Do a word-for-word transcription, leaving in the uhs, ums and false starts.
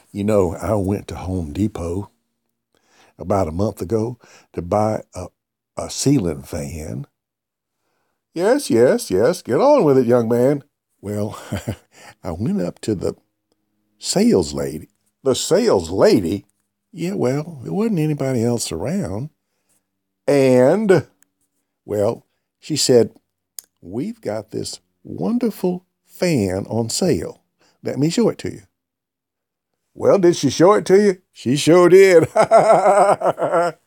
You know, I went to Home Depot about a month ago to buy a, a ceiling fan. Yes, yes, yes. Get on with it, young man. Well, I went up to the sales lady. The sales lady? Yeah, well, there wasn't anybody else around. And, well, she said, we've got this wonderful fan on sale. Let me show it to you. Well, did she show it to you? She sure did.